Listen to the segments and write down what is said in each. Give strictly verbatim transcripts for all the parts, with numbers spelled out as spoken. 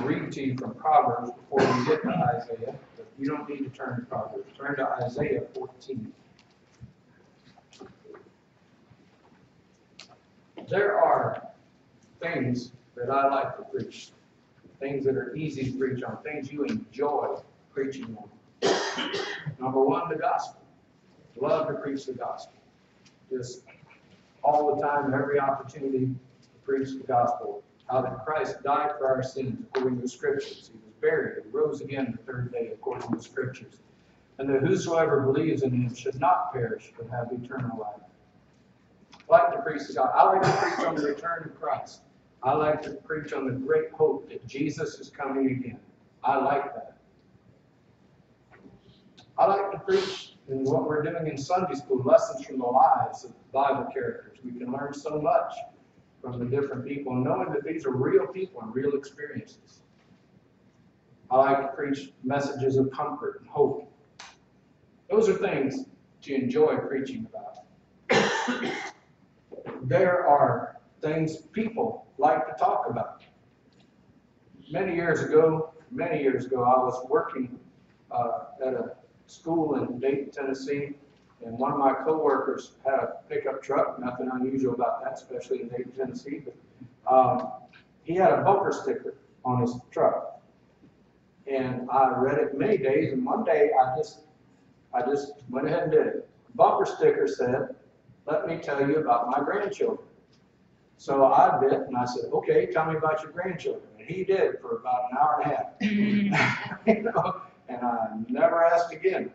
read to you from Proverbs before we get to Isaiah, but you don't need to turn to Proverbs. Turn to Isaiah fourteen. There are things that I like to preach, things that are easy to preach on, things you enjoy preaching on. Number one, the gospel. Love to preach the gospel. Just all the time, every opportunity to preach the gospel. How that Christ died for our sins according to the Scriptures. He was buried and rose again the third day according to the Scriptures. And that whosoever believes in him should not perish but have eternal life. I like to preach the gospel. I like to preach on the return of Christ. I like to preach on the great hope that Jesus is coming again. I like that. I like to preach in what we're doing in Sunday school, lessons from the lives of Bible characters. We can learn so much from the different people, knowing that these are real people and real experiences. I like to preach messages of comfort and hope. Those are things to enjoy preaching about. There are things people like to talk about. Many years ago, many years ago, I was working uh, at a school in Dayton, Tennessee, and one of my coworkers had a pickup truck. Nothing unusual about that, especially in Dayton, Tennessee. But um, he had a bumper sticker on his truck, and I read it many days. And one day, I just, I just went ahead and did it. The bumper sticker said, "Let me tell you about my grandchildren." So I bit, and I said, "Okay, tell me about your grandchildren." And he did for about an hour and a half. You know, and I never asked again.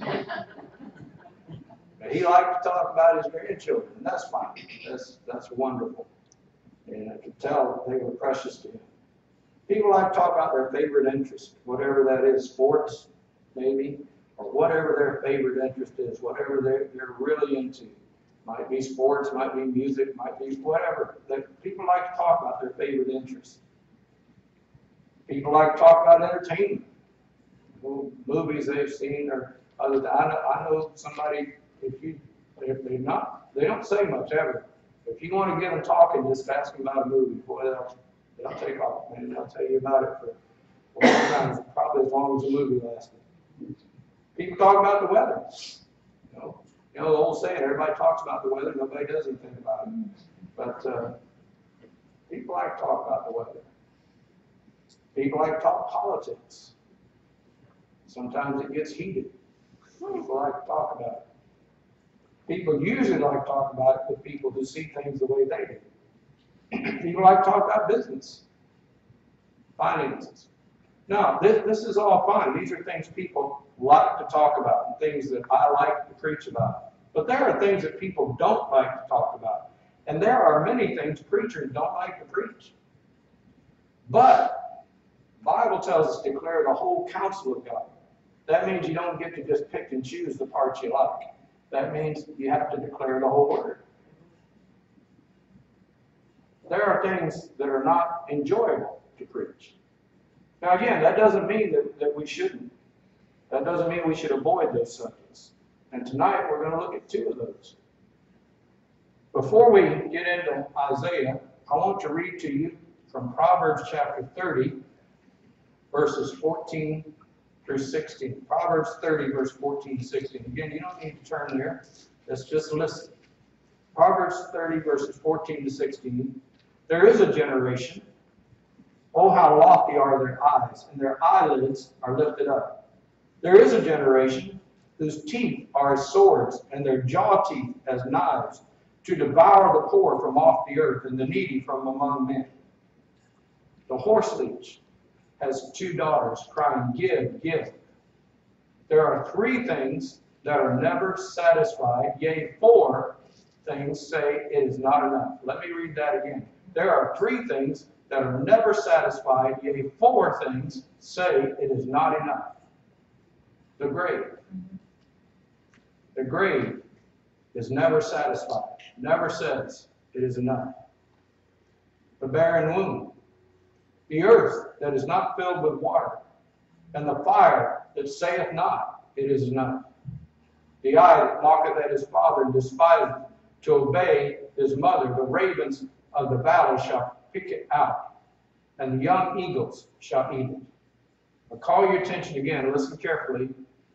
But he liked to talk about his grandchildren, and that's fine. That's that's wonderful. And I could tell they were precious to him. People like to talk about their favorite interest, whatever that is, sports, maybe, or whatever their favorite interest is, whatever they're, they're really into. Might be sports, might be music, might be whatever. That people like to talk about their favorite interests. People like to talk about entertainment, movies they've seen, or other. I know, I know somebody. If you, if they not, they don't say much ever. If you want to get them talking, just ask them about a movie. Boy, they'll, they'll take off, man. They'll tell you about it for a long time, probably as long as the movie lasted. People talk about the weather. You know, you know the old saying, everybody talks about the weather, nobody does anything about it. But uh, people like to talk about the weather. People like to talk politics. Sometimes it gets heated. People like to talk about it. People usually like to talk about it with people who see things the way they do. People like to talk about business, finances. Now, this, this is all fine. These are things people like to talk about and things that I like to preach about. But there are things that people don't like to talk about. And there are many things preachers don't like to preach. But the Bible tells us to declare the whole counsel of God. That means you don't get to just pick and choose the parts you like. That means you have to declare the whole word. There are things that are not enjoyable to preach. Now again, that doesn't mean that, that we shouldn't. That doesn't mean we should avoid those subjects. And tonight we're going to look at two of those. Before we get into Isaiah, I want to read to you from Proverbs chapter thirty, verses fourteen through sixteen. Proverbs thirty, verse fourteen to sixteen. Again, you don't need to turn there. Let's just listen. Proverbs thirty, verses fourteen to sixteen. There is a generation. Oh, how lofty are their eyes, and their eyelids are lifted up. There is a generation whose teeth are as swords, and their jaw teeth as knives, to devour the poor from off the earth, and the needy from among men. The horseleech has two daughters, crying, "Give, give." There are three things that are never satisfied, yea, four things say it is not enough. Let me read that again. There are three things that are never satisfied, yea, four things say it is not enough. The grave. The grave is never satisfied, never says it is enough. The barren womb. The earth that is not filled with water, and the fire that saith not, it is enough. The eye that mocketh at his father and despiseth to obey his mother, the ravens of the valley shall pick it out, and the young eagles shall eat it. I'll call your attention again, listen carefully.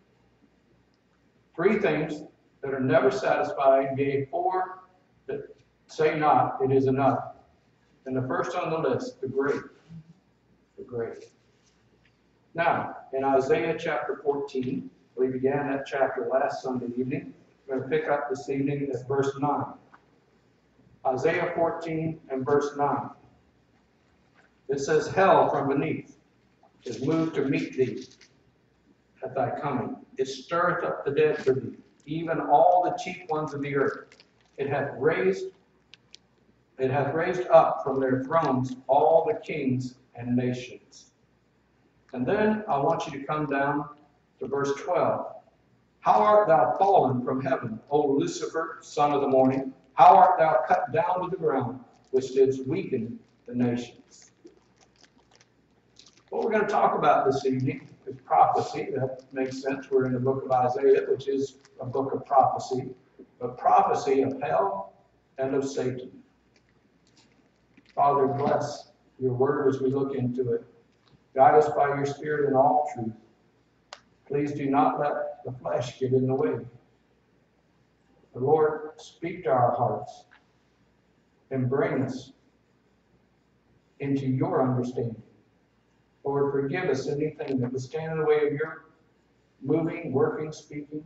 Three things that are never satisfied, gave four that say not, it is enough. And the first on the list, the great. The great. Now, in Isaiah chapter fourteen, we began that chapter last Sunday evening. We're going to pick up this evening at verse nine. Isaiah fourteen and verse nine. It says, hell from beneath is moved to meet thee at thy coming. It stirreth up the dead for thee, even all the chief ones of the earth. It hath raised, it hath raised up from their thrones all the kings and nations. And then I want you to come down to verse twelve. How art thou fallen from heaven, O Lucifer, son of the morning? How art thou cut down to the ground, which didst weaken the nations? What we're going to talk about this evening is prophecy. That makes sense. We're in the book of Isaiah, which is a book of prophecy. But prophecy of hell and of Satan. Father, bless your word as we look into it. Guide us by your Spirit in all truth. Please do not let the flesh get in the way. The Lord, speak to our hearts and bring us into your understanding. Lord, forgive us anything that would stand in the way of your moving, working, speaking.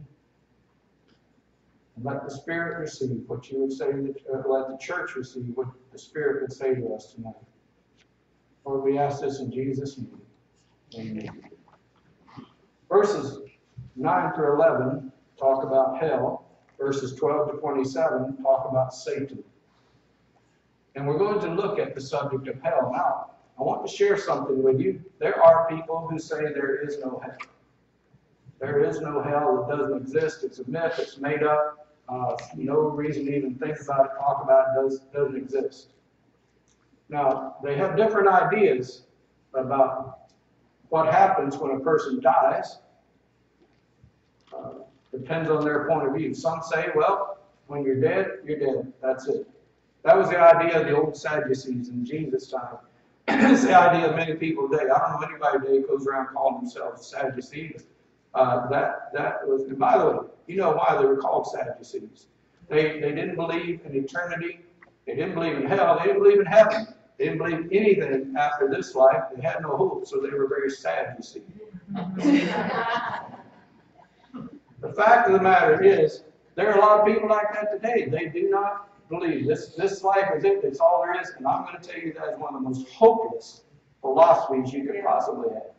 And let the Spirit receive what you would say, that, uh, let the church receive what the Spirit would say to us tonight. Lord, we ask this in Jesus' name. Amen. Verses nine through eleven talk about hell. Verses twelve to twenty-seven talk about Satan. And we're going to look at the subject of hell. Now, I want to share something with you. There are people who say there is no hell. There is no hell. It doesn't exist. It's a myth. It's made up. Uh, no reason to even think about it, talk about it. Does, doesn't exist. Now, they have different ideas about what happens when a person dies. Uh, depends on their point of view. Some say, well, when you're dead, you're dead. That's it. That was the idea of the old Sadducees in Jesus' time. It's the idea of many people today. I don't know anybody today who goes around calling themselves Sadducees. Uh, that that was, and by the way, you know why they were called Sadducees. They they didn't believe in eternity. They didn't believe in hell. They didn't believe in heaven. They didn't believe anything after this life. They had no hope, so they were very sad, you see. The fact of the matter is, there are a lot of people like that today. They do not believe this this life is it. It's all there is. And I'm going to tell you that is one of the most hopeless philosophies you could possibly have.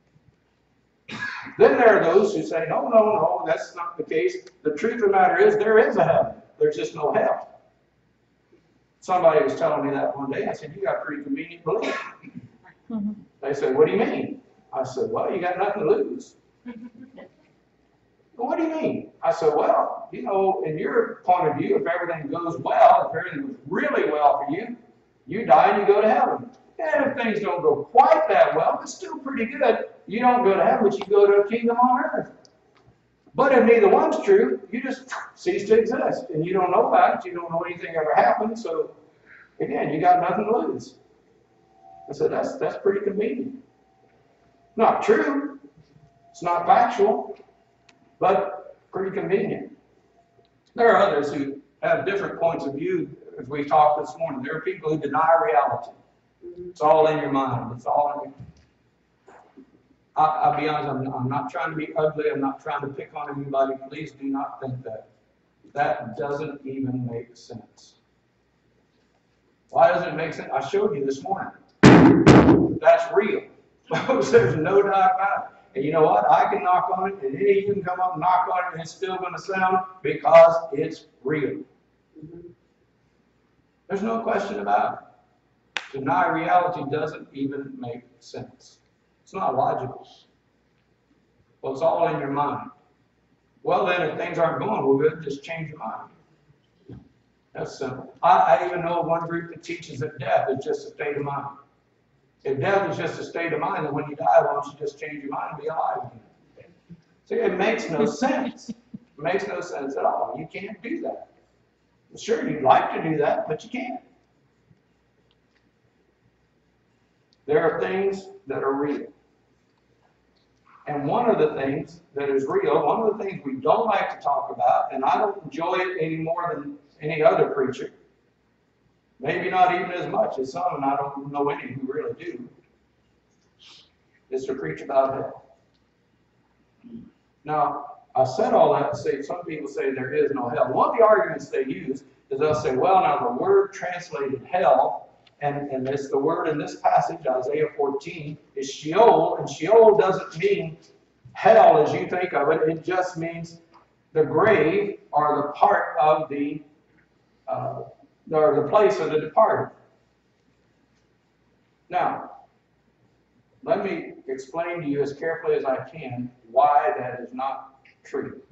Then there are those who say, no, no, no, that's not the case. The truth of the matter is, there is a heaven. There's just no hell. Somebody was telling me that one day. I said, you got pretty convenient belief. Mm-hmm. They said, what do you mean? I said, well, you got nothing to lose. Well, what do you mean? I said, well, you know, in your point of view, if everything goes well, if everything goes really well for you, you die and you go to heaven. And if things don't go quite that well, it's still pretty good. You don't go to heaven, but you go to a kingdom on earth. But if neither one's true, you just cease to exist. And you don't know about it. You don't know anything ever happened. So, again, you got nothing to lose. I said, that's, that's pretty convenient. Not true. It's not factual. But pretty convenient. There are others who have different points of view, as we talked this morning. There are people who deny reality. It's all in your mind. It's all in your I, I'll be honest, I'm, I'm not trying to be ugly. I'm not trying to pick on anybody. Please do not think that. That doesn't even make sense. Why doesn't it make sense? I showed you this morning. That's real. There's no doubt about it. And you know what? I can knock on it, and any of you can come up and knock on it, and it's still going to sound because it's real. Mm-hmm. There's no question about it. Deny reality doesn't even make sense. It's not logical. Well, it's all in your mind. Well, then, if things aren't going well good, just change your mind. That's simple. I, I even know one group that teaches that death is just a state of mind. If death is just a state of mind, then when you die, why don't you just change your mind and be alive again? See, it makes no sense. It makes no sense at all. You can't do that. Sure, you'd like to do that, but you can't. There are things that are real. And one of the things that is real, one of the things we don't like to talk about, and I don't enjoy it any more than any other preacher, maybe not even as much as some, and I don't know any who really do, is to preach about hell. Now, I said all that to say some people say there is no hell. One of the arguments they use is they'll say, well, now the word translated hell, and, and it's the word in this passage, Isaiah fourteen, is Sheol, and Sheol doesn't mean hell as you think of it. It just means the grave or the part of the, uh, or the place of the departed. Now, let me explain to you as carefully as I can why that is not true.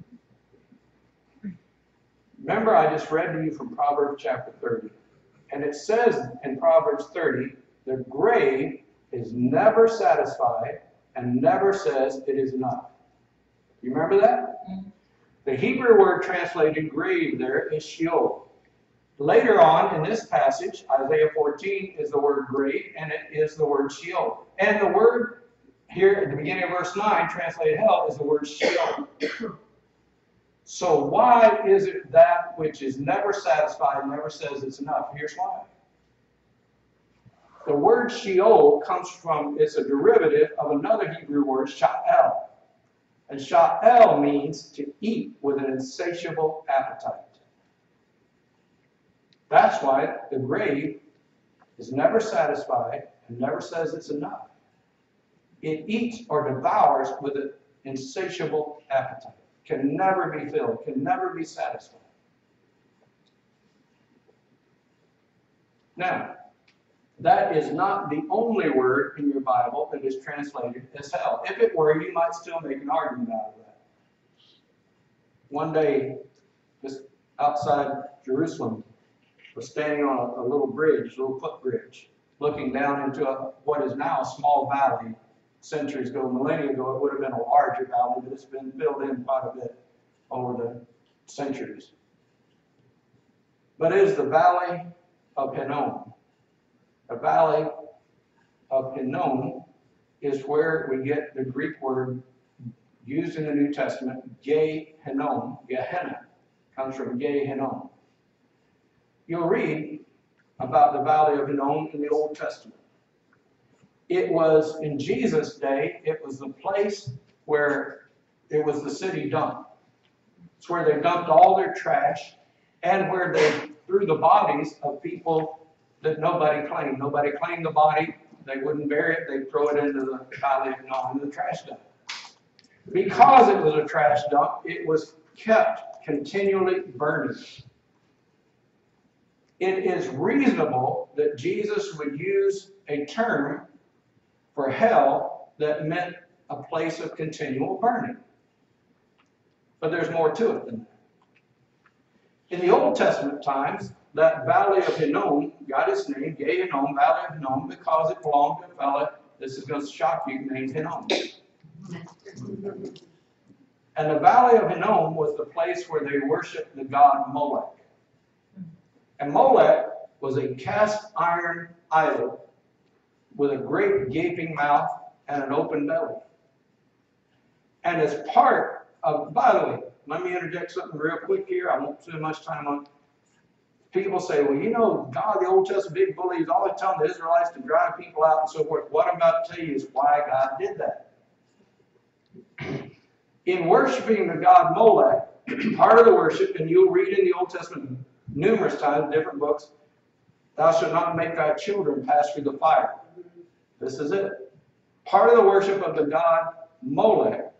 Remember, I just read to you from Proverbs chapter thirty. And it says in Proverbs thirty, the grave is never satisfied and never says it is enough. You remember that? Mm-hmm. The Hebrew word translated grave there is Sheol. Later on in this passage, Isaiah fourteen is the word grave, and it is the word Sheol. And the word here at the beginning of verse nine, translated hell, is the word Sheol. So why is it that which is never satisfied never says it's enough? Here's why. The word Sheol comes from, it's a derivative of another Hebrew word, Sha'el. And Sha'el means to eat with an insatiable appetite. That's why the grave is never satisfied and never says it's enough. It eats or devours with an insatiable appetite. Can never be filled, can never be satisfied. Now, that is not the only word in your Bible that is translated as hell. If it were, you might still make an argument out of that. One day, just outside Jerusalem, was standing on a, a little bridge, a little footbridge, looking down into a, what is now a small valley. Centuries ago, millennia ago, it would have been a larger valley, but it's been filled in quite a bit over the centuries. But it is the valley of Hinnom. The valley of Hinnom is where we get the Greek word used in the New Testament, Gehinnom, Gehenna, comes from Gehinnom. You'll read about the valley of Hinnom in the Old Testament. It was, in Jesus' day, it was the place where it was the city dump. It's where they dumped all their trash and where they threw the bodies of people that nobody claimed. Nobody claimed the body. They wouldn't bury it. They'd throw it into the valley of Hinnom, into the trash dump. Because it was a trash dump, it was kept continually burning. It is reasonable that Jesus would use a term for hell that meant a place of continual burning. But there's more to it than that. In the Old Testament times, that valley of Hinnom got its name, Gehinnom, Valley of Hinnom, because it belonged to a fellow, this is going to shock you, named Hinnom. And the Valley of Hinnom was the place where they worshiped the god Molech. And Molech was a cast iron idol with a great gaping mouth and an open belly. And as part of, by the way, let me interject something real quick here. I won't spend much time on it. People say, well, you know, God, the Old Testament big bully, is always telling the Israelites to drive people out and so forth. What I'm about to tell you is why God did that. In worshiping the god Molech, part of the worship, and you'll read in the Old Testament numerous times, different books, thou shalt not make thy children pass through the fire. This is it. Part of the worship of the god Molech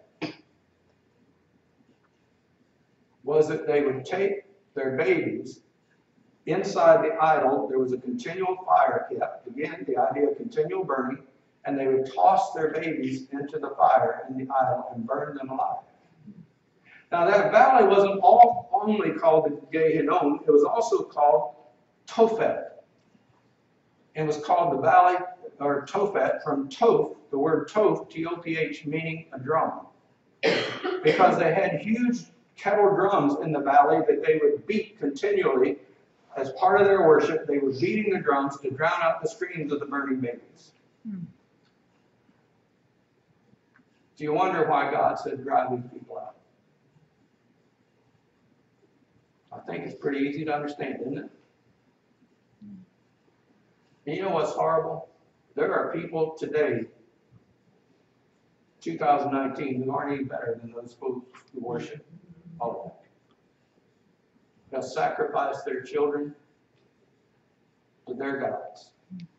was that they would take their babies inside the idol. There was a continual fire kept. Again, the idea of continual burning. And they would toss their babies into the fire in the idol and burn them alive. Now that valley wasn't all only called the Gehinnom, it was also called Tophet. It was called the valley, or Tophet, from Toph, the word Toph, T O P H, meaning a drum. Because they had huge kettle drums in the valley that they would beat continually. As part of their worship, they were beating the drums to drown out the screams of the burning babies. Hmm. Do you wonder why God said drive these people out? I think it's pretty easy to understand, isn't it? And you know what's horrible? There are people today, two thousand nineteen, who aren't any better than those folks who worship Molech. They'll sacrifice their children to their gods.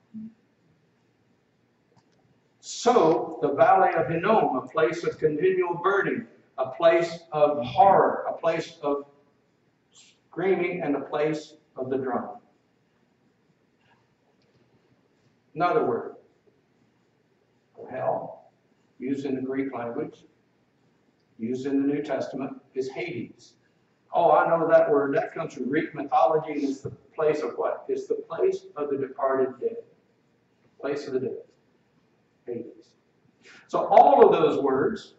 So, the valley of Hinnom, a place of continual burning, a place of horror, a place of screaming, and a place of the drum. Another word for hell, used in the Greek language, used in the New Testament, is Hades. Oh, I know that word. That comes from Greek mythology, and it's the place of what? It's the place of the departed dead. Place of the dead. Hades. So all of those words,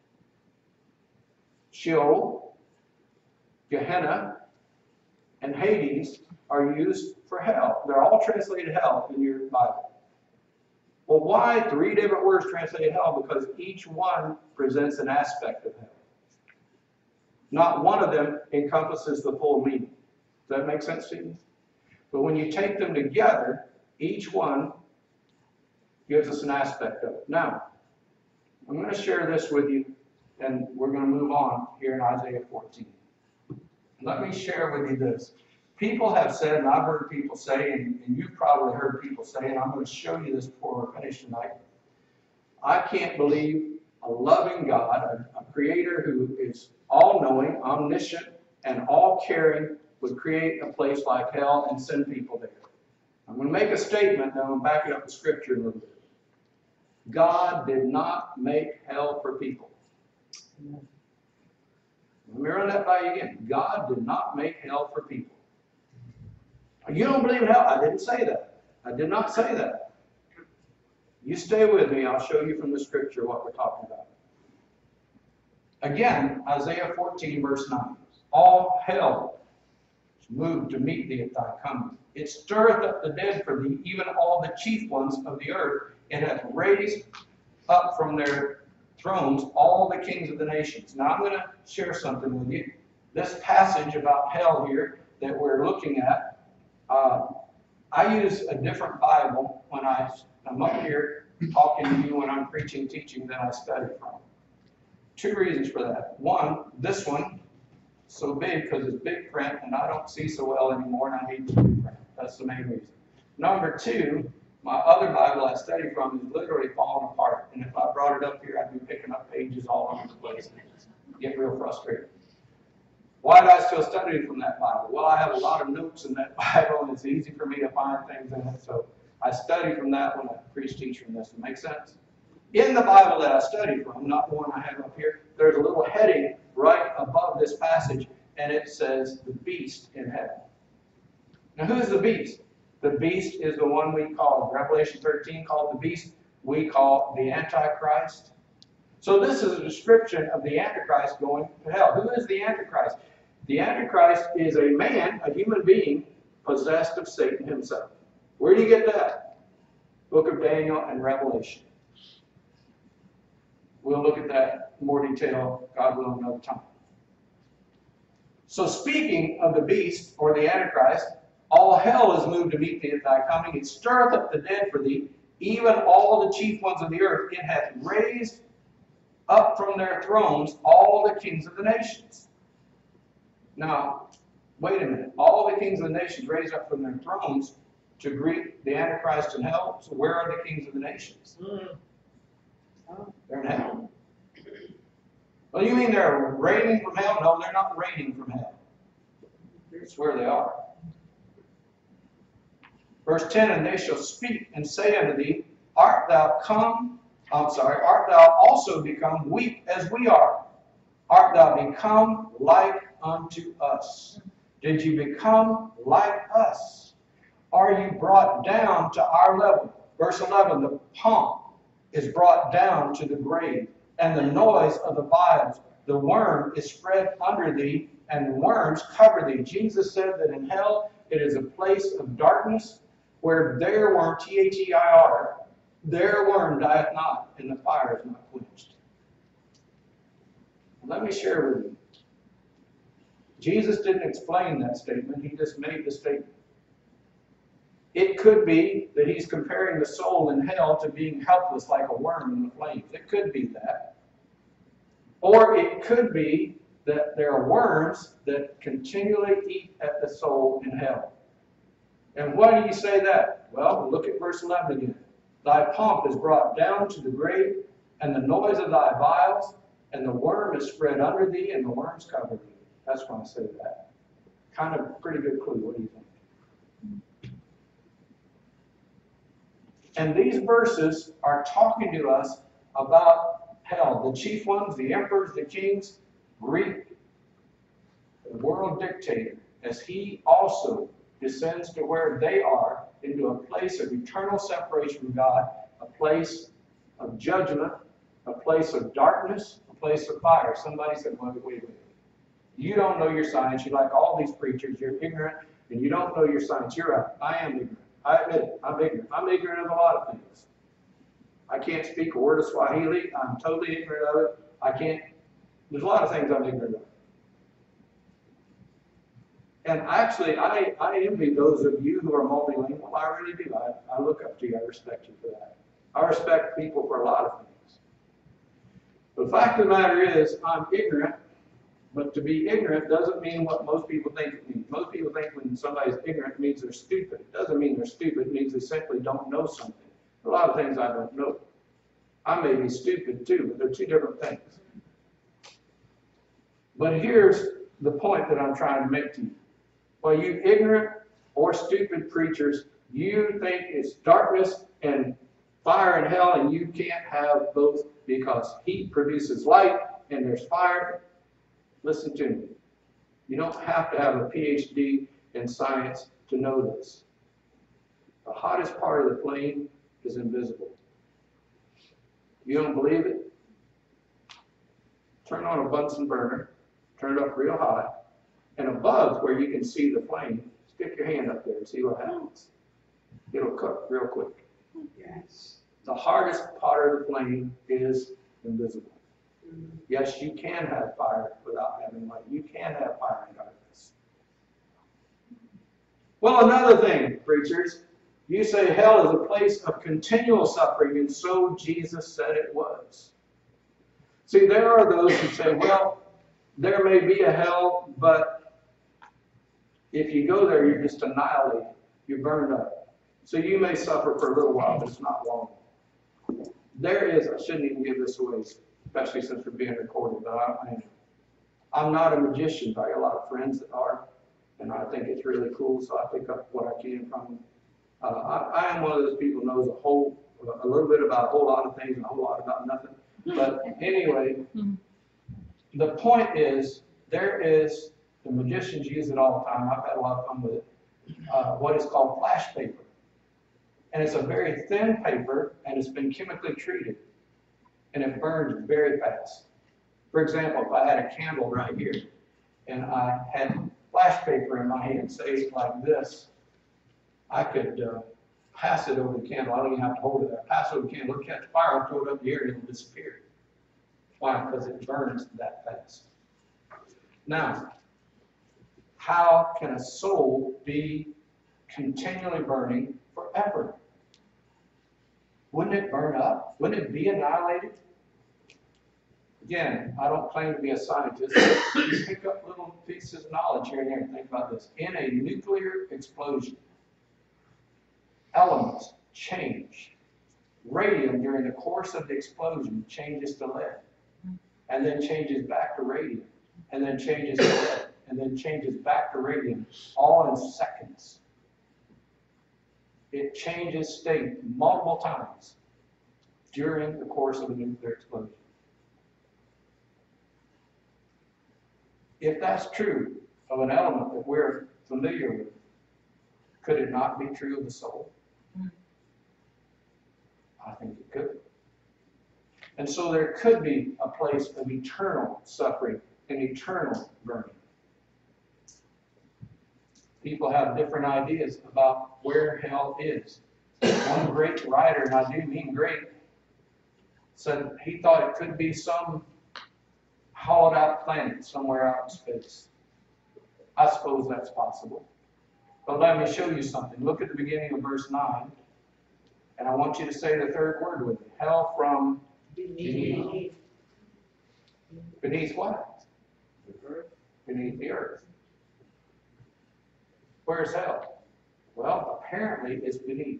Sheol, Gehenna, and Hades, are used for hell. They're all translated hell in your Bible. Well, why three different words translated hell? Because each one presents an aspect of hell. Not one of them encompasses the full meaning. Does that make sense to you? But when you take them together, each one gives us an aspect of it. Now, I'm going to share this with you, and we're going to move on here in Isaiah fourteen. Let me share with you this. People have said, and I've heard people say, and, and you've probably heard people say, and I'm going to show you this before we're finished tonight. I can't believe a loving God, a, a creator who is all-knowing, omniscient, and all-caring would create a place like hell and send people there. I'm going to make a statement, now I'm going to back it up with Scripture a little bit. God did not make hell for people. Let me run that by you again. God did not make hell for people. You don't believe in hell? I didn't say that. I did not say that. You stay with me. I'll show you from the Scripture what we're talking about. Again, Isaiah fourteen, verse nine. All hell is moved to meet thee at thy coming. It stirreth up the dead for thee, even all the chief ones of the earth. It hath raised up from their thrones all the kings of the nations. Now I'm going to share something with you. This passage about hell here that we're looking at, uh, I use a different Bible when I, I'm up here talking to you when I'm preaching, teaching than I study from. Two reasons for that. One, this one, so big because it's big print and I don't see so well anymore and I need the big print. That's the main reason. Number two, my other Bible I study from is literally falling apart. And if I brought it up here, I'd be picking up pages all over the place and get real frustrated. Why do I still study from that Bible? Well, I have a lot of notes in that Bible, and it's easy for me to find things in it. So I study from that when I preach, teach from this. Does it make sense? In the Bible that I study from, not the one I have up here, there's a little heading right above this passage, and it says, the beast in heaven. Now, who is the beast? The beast is the one we call, Revelation thirteen called the beast, we call the Antichrist. So this is a description of the Antichrist going to hell. Who is the Antichrist? The Antichrist is a man, a human being, possessed of Satan himself. Where do you get that? Book of Daniel and Revelation. We'll look at that in more detail, God willing, another time. So speaking of the beast, or the Antichrist, all hell is moved to meet thee at thy coming. It stirreth up the dead for thee, even all the chief ones of the earth. It hath raised up from their thrones all the kings of the nations. Now, wait a minute. All the kings of the nations raised up from their thrones to greet the Antichrist in hell. So where are the kings of the nations? Mm. They're in hell. Well, you mean they're reigning from hell? No, they're not reigning from hell. It's where they are. Verse ten, and they shall speak and say unto thee, Art thou come, I'm sorry, art thou also become weak as we are? Art thou become like unto us? Did you become like us? Are you brought down to our level? Verse eleven, the pomp is brought down to the grave, and the noise of the vials, the worm is spread under thee, and worms cover thee. Jesus said that in hell it is a place of darkness, where their worm, T H E I R, their worm dieth not, and the fire is not quenched. Let me share with you. Jesus didn't explain that statement. He just made the statement. It could be that he's comparing the soul in hell to being helpless like a worm in the flames. It could be that. Or it could be that there are worms that continually eat at the soul in hell. And why do you say that? Well, look at verse eleven again. Thy pomp is brought down to the grave, and the noise of thy vials, and the worm is spread under thee, and the worms cover thee. That's why I say that. Kind of pretty good clue. What do you think? And these verses are talking to us about hell. The chief ones, the emperors, the kings, Greek, the world dictator, as he also descends to where they are, into a place of eternal separation from God, a place of judgment, a place of darkness, a place of fire. Somebody said, wait, wait, wait. You don't know your science. You're like all these preachers. You're ignorant, and you don't know your science. You're right. I am ignorant. I admit it. I'm ignorant. I'm ignorant of a lot of things. I can't speak a word of Swahili. I'm totally ignorant of it. I can't. There's a lot of things I'm ignorant of. And actually, I, I envy those of you who are multilingual. I really do. I, I look up to you. I respect you for that. I respect people for a lot of things. The fact of the matter is, I'm ignorant, but to be ignorant doesn't mean what most people think it means. Most people think when somebody's ignorant, it means they're stupid. It doesn't mean they're stupid. It means they simply don't know something. A lot of things I don't know. I may be stupid too, but they're two different things. But here's the point that I'm trying to make to you. Well, you ignorant or stupid preachers, you think it's darkness and fire and hell, and you can't have both because heat produces light and there's fire. Listen to me. You don't have to have a P H D in science to know this. The hottest part of the flame is invisible. You don't believe it? Turn on a Bunsen burner, turn it up real high, and above where you can see the flame, stick your hand up there and see what happens. It'll cook real quick. Yes. The hardest part of the flame is invisible. Yes, you can have fire without having light. You can have fire in darkness. Well, another thing, preachers, you say hell is a place of continual suffering, and so Jesus said it was. See, there are those who say, well, there may be a hell, but if you go there, you're just annihilated. You're burned up. So you may suffer for a little while, but it's not long. There is, I shouldn't even give this away, especially since we're being recorded, but I, I am. I'm not a magician, but I got a lot of friends that are, and I think it's really cool, so I pick up what I can from them. Uh, I, I am one of those people who knows a whole, a little bit about a whole lot of things and a whole lot about nothing. But anyway, the point is, there is, the magicians use it all the time. I've had a lot of fun with it. Uh, what is called flash paper. And it's a very thin paper, and it's been chemically treated. And it burns very fast. For example, if I had a candle right here, and I had flash paper in my hand, say like this, I could uh, pass it over the candle. I don't even have to hold it there. Pass it over the candle, it'll catch fire, I'll throw it up in the air, and it'll disappear. Why? Because it burns that fast. Now, how can a soul be continually burning forever? Wouldn't it burn up? Wouldn't it be annihilated? Again, I don't claim to be a scientist. Just pick up little pieces of knowledge here and there. Think about this. In a nuclear explosion, elements change. Radium, during the course of the explosion, changes to lead, and then changes back to radium, and then changes to lead, and then changes back to radium, all in seconds. It changes state multiple times during the course of a nuclear explosion. If that's true of an element that we're familiar with, could it not be true of the soul? I think it could. And so there could be a place of eternal suffering and eternal burning. People have different ideas about where hell is. one great writer, and I do mean great, said he thought it could be some hollowed out planet somewhere out in space. I suppose that's possible. But let me show you something. Look at the beginning of verse nine. And I want you to say the third word with me. Hell from beneath. Beneath what? The earth. Beneath the earth. Where's hell? Well, apparently it's beneath.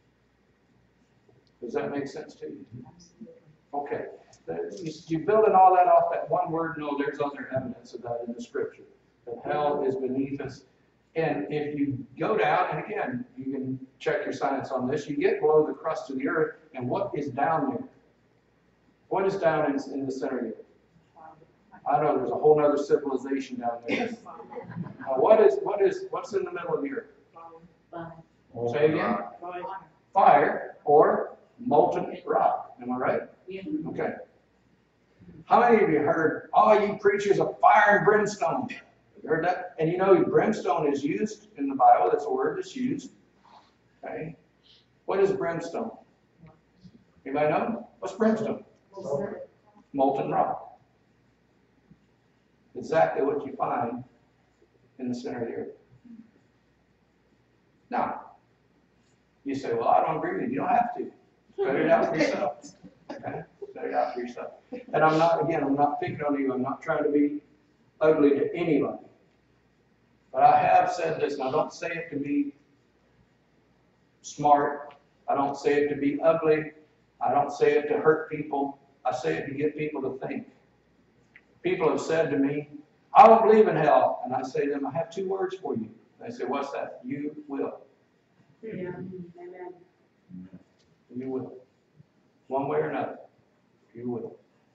Does that make sense to you? Okay. You're building all that off that one word? No, there's other evidence of that in the scripture. That hell is beneath us. And if you go down, and again, you can check your science on this, you get below the crust of the earth, and what is down there? What is down in, in the center of the earth? I know there's a whole other civilization down there. Uh, what is what is what's in the middle of the earth? Fire. Say again. Fire. Fire or molten rock. Am I right? Yeah. Okay. How many of you heard, "Oh, you preachers of fire and brimstone"? You heard that? And you know, brimstone is used in the Bible. That's a word that's used. Okay. What is brimstone? Anybody know? What's brimstone? Molten rock. Exactly what you find in the center of the earth. Now, you say, "Well, I don't agree with you." You don't have to. Study it out for yourself. Okay? Study it out for yourself. And I'm not, again, I'm not picking on you. I'm not trying to be ugly to anybody. But I have said this, and I don't say it to be smart. I don't say it to be ugly. I don't say it to hurt people. I say it to get people to think. People have said to me, "I don't believe in hell." And I say to them, "I have two words for you." They say, "What's that?" You will. Yeah. Amen. You will. One way or another. You will.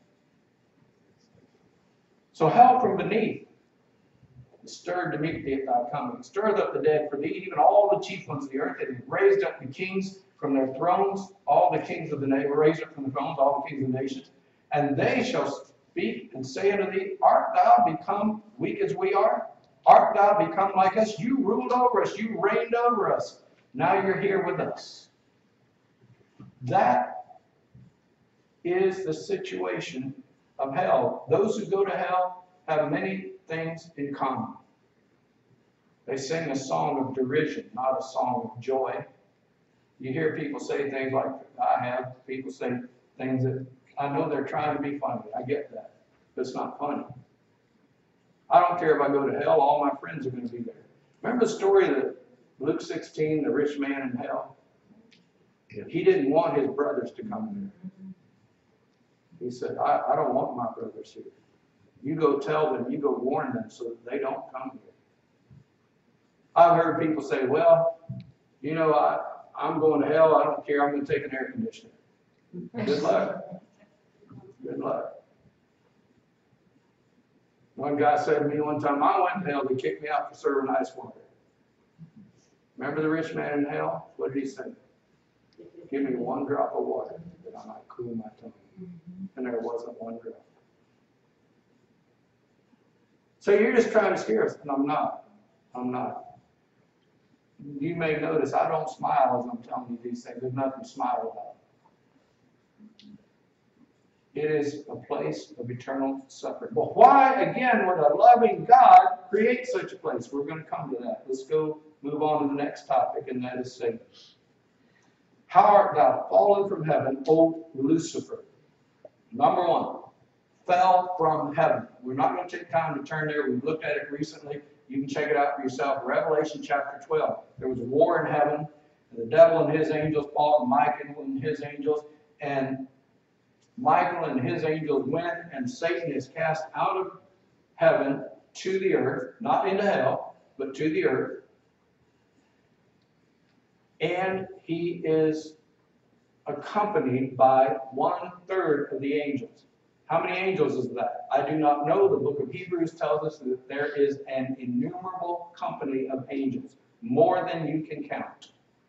So hell from beneath is stirred to meet thee at thy coming. Stirred up the dead for thee, even all the chief ones of the earth. And raised up the kings from their thrones, all the kings of the nation, raised up from the thrones, all the kings of the nations. And they shall speak and say unto thee, "Art thou become weak as we are? Art thou become like us? You ruled over us. You reigned over us. Now you're here with us." That is the situation of hell. Those who go to hell have many things in common. They sing a song of derision, not a song of joy. You hear people say things like, I have, people say things that I know they're trying to be funny. I get that. But it's not funny. I don't care if I go to hell, all my friends are going to be there. Remember the story that Luke sixteen, the rich man in hell? He didn't want his brothers to come there. He said, I, I don't want my brothers here. You go tell them, you go warn them so that they don't come here. I've heard people say, well, you know, I, I'm going to hell. I don't care. I'm going to take an air conditioner. Good luck. Good luck. One guy said to me one time, I went to hell. They kicked me out for serving ice water. Remember the rich man in hell? What did he say? Give me one drop of water that I might cool my tongue. And there wasn't one drop. So you're just trying to scare us. And I'm not. I'm not. You may notice I don't smile as I'm telling you these things. There's nothing to smile about. It is a place of eternal suffering. But why, again, would a loving God create such a place? We're going to come to that. Let's go move on to the next topic, and that is Satan. How art thou fallen from heaven, O Lucifer? Number one, fell from heaven. We're not going to take time to turn there. We've looked at it recently. You can check it out for yourself. Revelation chapter twelve. There was a war in heaven, and the devil and his angels fought, Michael and his angels, and Michael and his angels went, and Satan is cast out of heaven to the earth, not into hell, but to the earth. And he is accompanied by one third of the angels. How many angels is that? I do not know. The book of Hebrews tells us that there is an innumerable company of angels, more than you can count.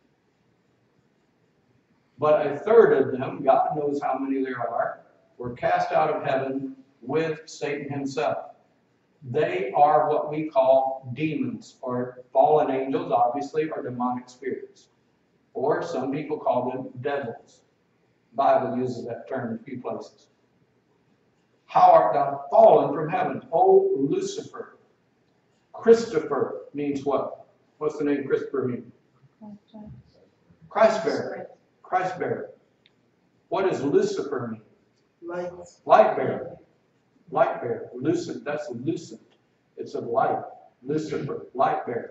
But a third of them, God knows how many there are, were cast out of heaven with Satan himself. They are what we call demons, or fallen angels, obviously, or demonic spirits. Or some people call them devils. The Bible uses that term in a few places. How art thou fallen from heaven, O Lucifer? Christopher means what? What's the name Christopher mean? Christ bearer. Christ bearer. What does Lucifer mean? Light. Light bearer. Light bearer. Lucent. That's lucent. It's of light. Lucifer. Light bearer.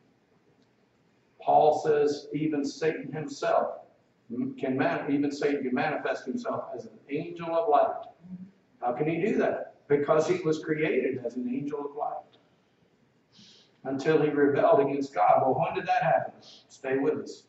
Paul says even Satan himself can man, even Satan can manifest himself as an angel of light. How can he do that? Because he was created as an angel of light. Until he rebelled against God. Well, when did that happen? Stay with us.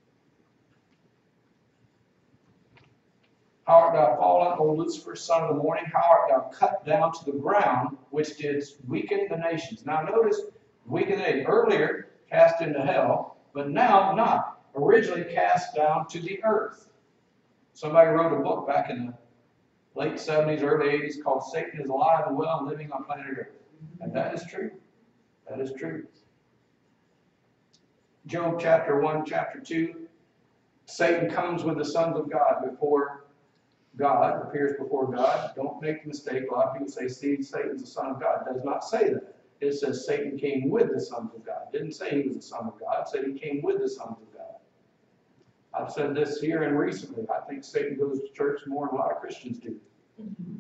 How art thou fallen, O Lucifer, son of the morning? How art thou cut down to the ground, which didst weaken the nations? Now notice, weaken the nations. Earlier, cast into hell, but now not. Originally cast down to the earth. Somebody wrote a book back in the late seventies, early eighties called Satan is Alive and Well and Living on Planet Earth. And that is true. That is true. Job chapter one, chapter two, Satan comes with the sons of God before God, appears before God. Don't make the mistake. A lot of people say, see, Satan's the son of God. It does not say that. It says Satan came with the sons of God. It didn't say he was the son of God. It said he came with the sons of God. I've said this here and recently. I think Satan goes to church more than a lot of Christians do. Mm-hmm.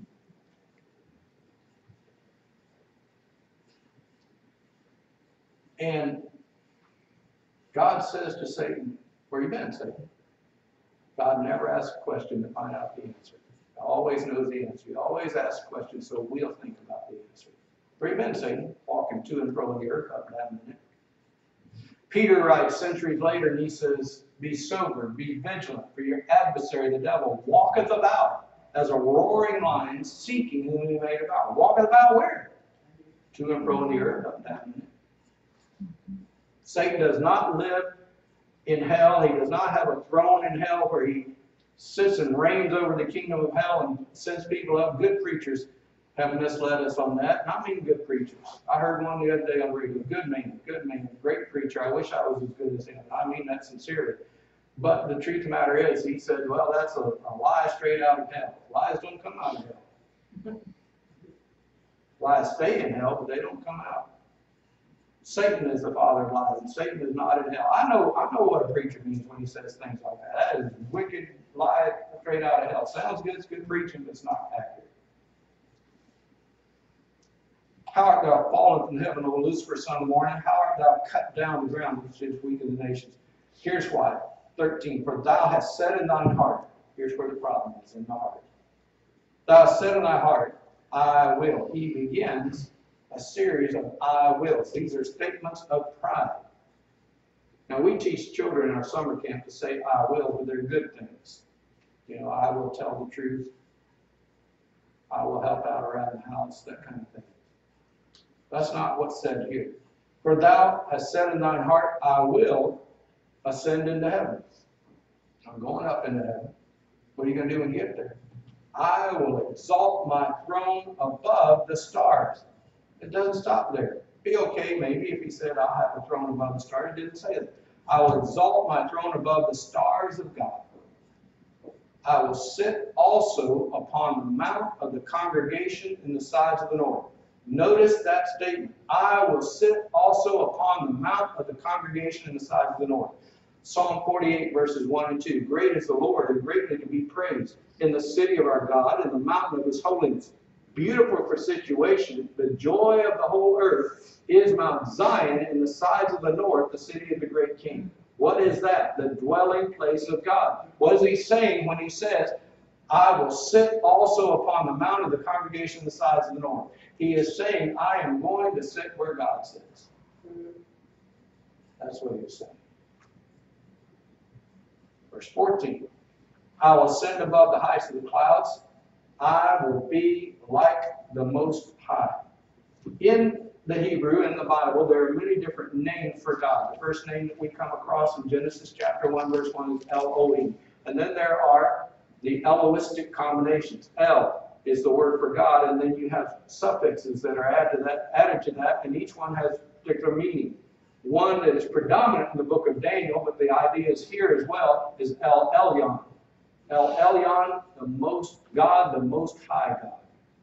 And God says to Satan, where you been, Satan? God never asks a question to find out the answer. He always knows the answer. He always asks a question so we'll think about the answer. Where you been, Satan? Walking to and fro in the earth up and down the neck. Peter writes centuries later and he says, be sober, be vigilant, for your adversary, the devil, walketh about as a roaring lion, seeking whom he may devour. Walketh about where? To and fro in the earth up and down the neck. Satan does not live in hell. He does not have a throne in hell where he sits and reigns over the kingdom of hell and sends people up. Good preachers have misled us on that. And I mean good preachers. I heard one the other day on radio. Good man, good man, great preacher. I wish I was as good as him. I mean that sincerely. But the truth of the matter is, he said, well, that's a, a lie straight out of hell. Lies don't come out of hell. Lies stay in hell, but they don't come out. Satan is the father of lies, and Satan is not in hell. I know, I know what a preacher means when he says things like that. That is wicked lie straight out of hell. Sounds good, it's good preaching, but it's not accurate. How art thou fallen from heaven, O Lucifer, son of the morning? How art thou cut down the ground, which is weaken the nations? Here's why. thirteen. For thou hast said in thine heart. Here's where the problem is, in the heart. Thou hast said in thy heart, I will. He begins a series of I wills. These are statements of pride. Now, we teach children in our summer camp to say I will, but they're good things. You know, I will tell the truth. I will help out around the house, that kind of thing. That's not what's said here. For thou hast said in thine heart, I will ascend into heaven. I'm going up into heaven. What are you going to do when you get there? I will exalt my throne above the stars. It doesn't stop there. Be okay maybe if he said, I'll have a throne above the stars. It didn't say that. I will exalt my throne above the stars of God. I will sit also upon the mount of the congregation in the sides of the north. Notice that statement. I will sit also upon the mount of the congregation in the sides of the north. Psalm forty-eight, verses one and two. Great is the Lord, and greatly to be praised in the city of our God, in the mountain of his holiness. Beautiful for situation, the joy of the whole earth is Mount Zion in the sides of the north, the city of the great King. What is that? The dwelling place of God. What is he saying when he says, I will sit also upon the mount of the congregation in the sides of the north? He is saying, I am going to sit where God sits. That's what he is saying. Verse fourteen. I will ascend above the heights of the clouds. I will be like the Most High. In the Hebrew, in the Bible, there are many different names for God. The first name that we come across in Genesis chapter one, verse one is Elohim. And then there are the Elohistic combinations. El is the word for God, and then you have suffixes that are added to that, added to that, and each one has particular meaning. one that is predominant in the book of Daniel, but the idea is here as well, is El Elyon. El Elyon, the most God, the most high God.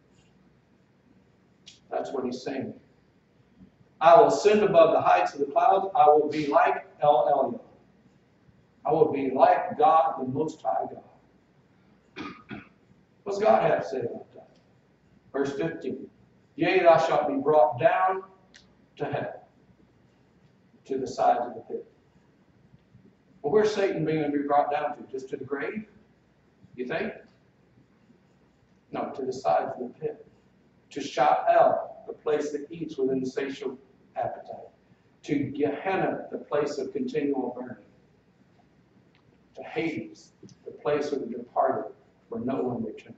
That's what he's saying. I will ascend above the heights of the clouds. I will be like El Elyon. I will be like God, the most high God. What's God have to say about that? Verse fifteen. Yea, thou shalt be brought down to hell, to the sides of the pit. Well, where's Satan being to be brought down to? Just to the grave? You think? No, to the sides of the pit. To Sha'el, the place that eats with insatiable appetite. To Gehenna, the place of continual burning. To Hades, the place of the departed, where no one returns.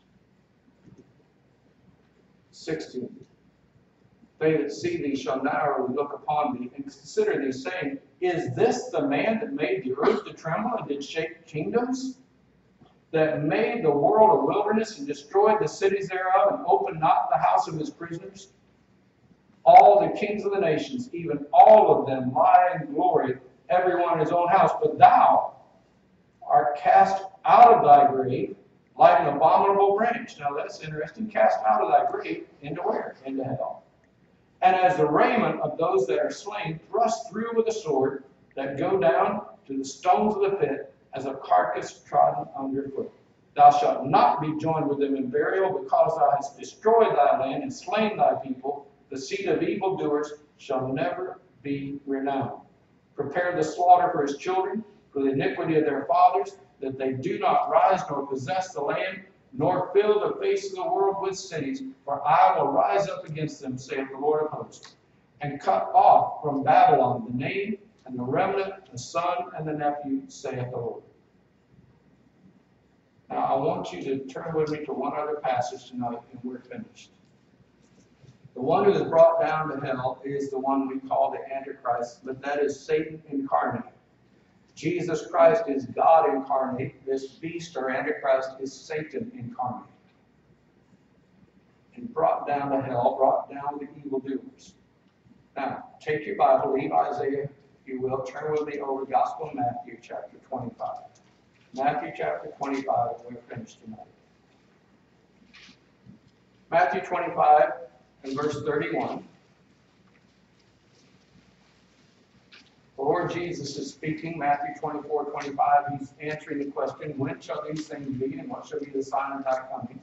sixteen. They that see thee shall narrowly look upon thee and consider thee, saying, Is this the man that made the earth to tremble and did shake kingdoms? That made the world a wilderness and destroyed the cities thereof and opened not the house of his prisoners? All the kings of the nations, even all of them, lie in glory, every one in his own house. But thou art cast out of thy grave like an abominable branch. Now that's interesting. Cast out of thy grave into where? Into hell. And as the raiment of those that are slain, thrust through with a sword, that go down to the stones of the pit, as a carcass trodden underfoot. Thou shalt not be joined with them in burial, because thou hast destroyed thy land and slain thy people. The seed of evildoers shall never be renowned. Prepare the slaughter for his children, for the iniquity of their fathers, that they do not rise nor possess the land, nor fill the face of the world with cities. For I will rise up against them, saith the Lord of hosts, and cut off from Babylon the name and the remnant, the son and the nephew, saith the Lord. Now I want you to turn with me to one other passage tonight, and we're finished. The one who is brought down to hell is the one we call the Antichrist, but that is Satan incarnate. Jesus Christ is God incarnate. This beast or Antichrist is Satan incarnate. And brought down to hell, brought down the evildoers. Now, take your Bible, leave Isaiah, if you will. Turn with me over to Gospel of Matthew, chapter twenty-five. Matthew chapter twenty-five, and we're finished tonight. Matthew twenty-five and verse thirty-one. The Lord Jesus is speaking, Matthew twenty-four, twenty-five. He's answering the question, when shall these things be, and what shall be the sign of thy coming?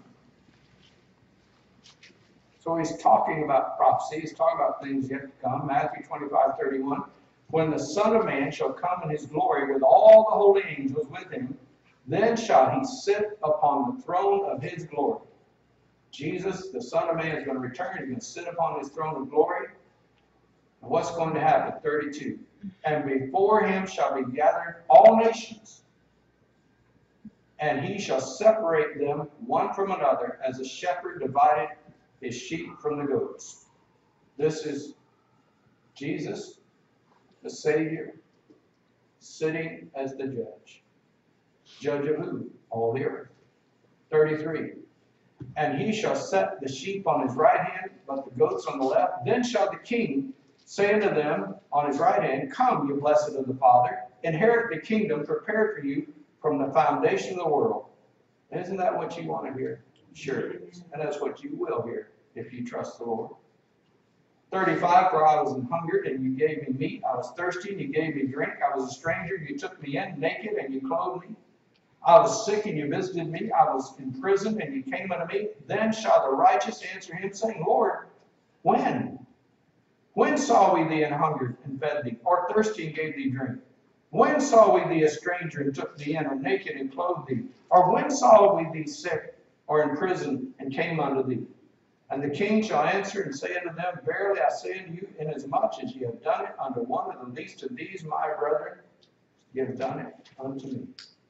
So he's talking about prophecy. He's talking about things yet to come. Matthew twenty-five, thirty-one. When the Son of Man shall come in his glory with all the holy angels with him, then shall he sit upon the throne of his glory. Jesus, the Son of Man, is going to return. He's going to sit upon his throne of glory. And what's going to happen? thirty-two. And before him shall be gathered all nations, and he shall separate them one from another, as a shepherd divided his sheep from the goats. This is Jesus, the Savior, sitting as the judge. Judge of who? All the earth. thirty-three. And he shall set the sheep on his right hand, but the goats on the left. Then shall the king say unto them on his right hand, Come, you blessed of the Father, inherit the kingdom prepared for you from the foundation of the world. Isn't that what you want to hear? Sure it is. And that's what you will hear if you trust the Lord. thirty-five, for I was an hungered, and you gave me meat. I was thirsty, and you gave me drink. I was a stranger, you took me in. Naked, and you clothed me. I was sick, and you visited me. I was in prison, and you came unto me. Then shall the righteous answer him, saying, Lord, when? When saw we thee an hungered, and fed thee, or thirsty, and gave thee drink? When saw we thee a stranger, and took thee in, or naked, and clothed thee? Or when saw we thee sick, or in prison, and came unto thee? And the king shall answer and say unto them, Verily I say unto you, inasmuch as ye have done it unto one of the least of these my brethren, ye have done it unto me.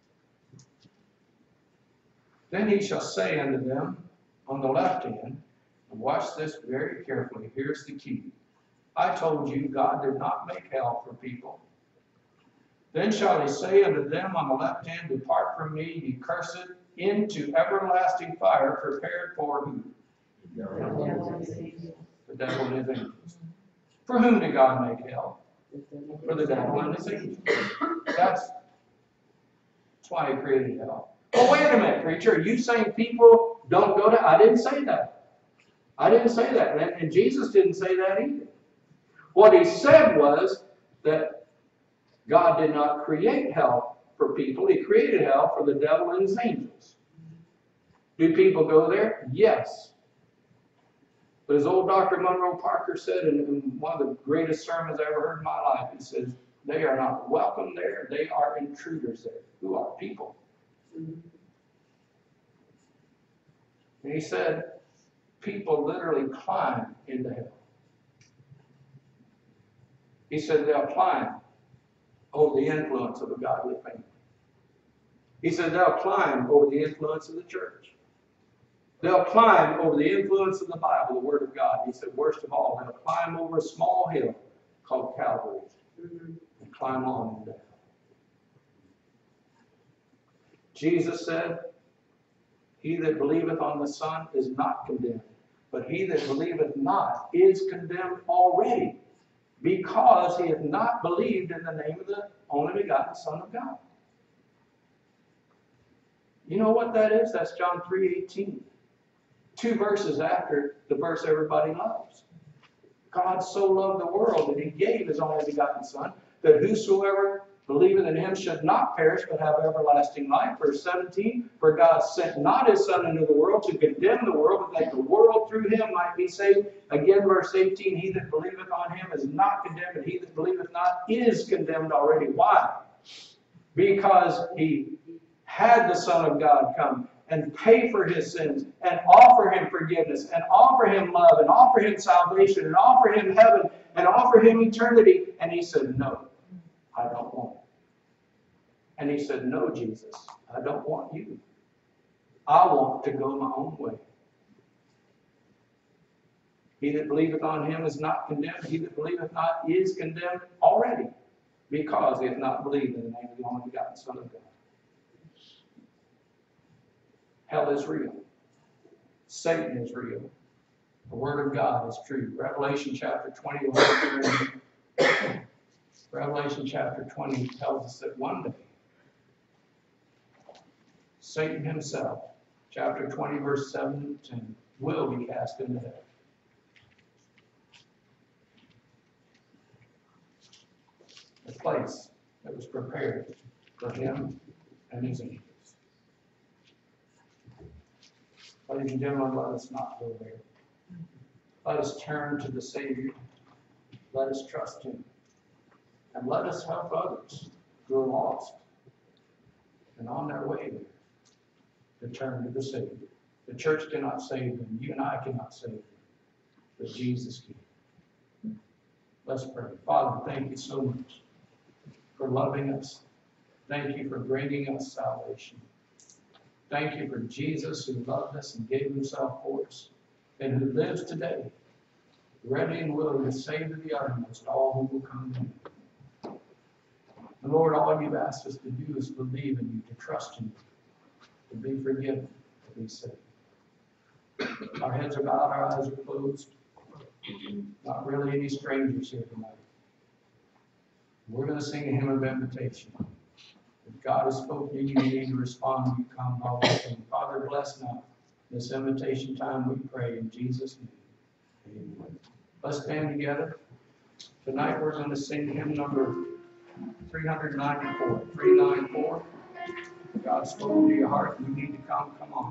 Then he shall say unto them on the left hand, and watch this very carefully, here's the key. I told you God did not make hell for people. Then shall he say unto them on the left hand, Depart from me, ye cursed, into everlasting fire, prepared for who? The devil and his angels. For whom did God make hell? For the devil and his angels. That's, that's why he created hell. Well, wait a minute, preacher. Are you saying people don't go to... I didn't say that. I didn't say that. And, and Jesus didn't say that either. What he said was that God did not create hell for people. He created hell for the devil and his angels. Do people go there? Yes. But as old Doctor Monroe Parker said in, in one of the greatest sermons I ever heard in my life, he says, they are not welcome there. They are intruders there. Who are people? And he said, people literally climb into hell. He said they'll climb over the influence of a godly family. He said they'll climb over the influence of the church. They'll climb over the influence of the Bible, the Word of God. He said, worst of all, they'll climb over a small hill called Calvary and climb on into hell. Jesus said, he that believeth on the Son is not condemned, but he that believeth not is condemned already, because he hath not believed in the name of the only begotten Son of God. You know what that is? That's John three eighteen. Two verses after the verse everybody loves. God so loved the world that he gave his only begotten Son, that whosoever believeth in him should not perish but have everlasting life. Verse seventeen, for God sent not his Son into the world to condemn the world, but that the world through him might be saved. Again, verse eighteen, he that believeth on him is not condemned, but he that believeth not is condemned already. Why? Because he had the Son of God come and pay for his sins, and offer him forgiveness, and offer him love, and offer him salvation, and offer him heaven, and offer him eternity. And he said, no, I don't want it. And he said, no, Jesus, I don't want you. I want to go my own way. He that believeth on him is not condemned. He that believeth not is condemned already, because he hath not believed in the name of the only begotten Son of God. Hell is real. Satan is real. The Word of God is true. Revelation chapter twenty, Revelation chapter twenty tells us that one day, Satan himself, chapter twenty, verse seven and ten, will be cast into hell. The place that was prepared for him and his angels. Ladies and gentlemen, let us not go there. Let us turn to the Savior. Let us trust him. And let us help others who are lost and on their way there to turn to the Savior. The church cannot save them. You and I cannot save them. But Jesus can. Let's pray. Father, thank you so much for loving us. Thank you for bringing us salvation. Thank you for Jesus who loved us and gave himself for us, and who lives today, ready and willing to save to the uttermost all who will come to him. And Lord, all you've asked us to do is believe in you, to trust in you, to be forgiven, to be saved. Our heads are bowed, our eyes are closed. Not really any strangers here tonight. We're going to sing a hymn of invitation. If God has spoken to you, you need to respond. You come while we sing. Father, bless now this invitation time, we pray in Jesus' name. Amen. Let's stand together. Tonight we're going to sing hymn number three ninety-four. three ninety-four. God spoke to your heart. You need to come. Come on.